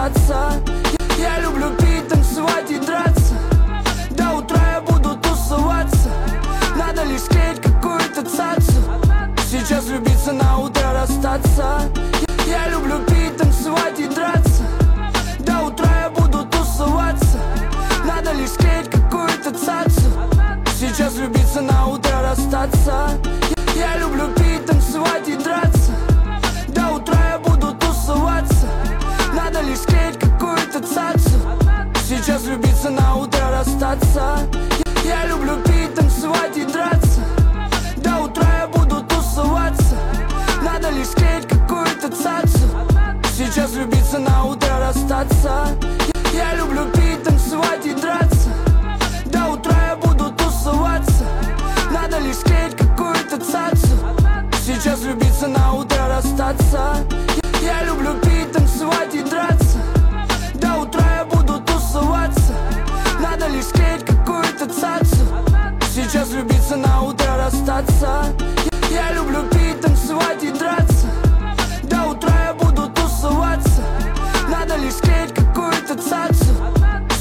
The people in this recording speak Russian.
расстаться. Я люблю пить, танцевать и драться. До утра я буду тусоваться. Надо лишь склеить какую-то цацу. Сейчас влюбиться, на утро расстаться. Я люблю пить, танцевать и драться. До утра я буду тусоваться. Надо лишь склеить какую-то цацу. Сейчас влюбиться, на утро расстаться. Я люблю пить, танцевать и драться. До утра я буду тусоваться. Надо лишь склеить какую-то цацу. Сейчас влюбиться, на утро расстаться. Я люблю пить, танцевать и драться. До утра я буду тусоваться. Надо лишь склеить какую-то цацу. Сейчас влюбиться, на утро расстаться. Я люблю пить, танцевать и драться. До утра я буду тусоваться. Надо лишь склеить какую-то цацу. Сейчас влюбиться, на утро расстаться. Я люблю пить, танцевать и драться. До утра я буду тусоваться. Надо лишь склеить какую-то цацу. Сейчас влюбиться, на утро расстаться.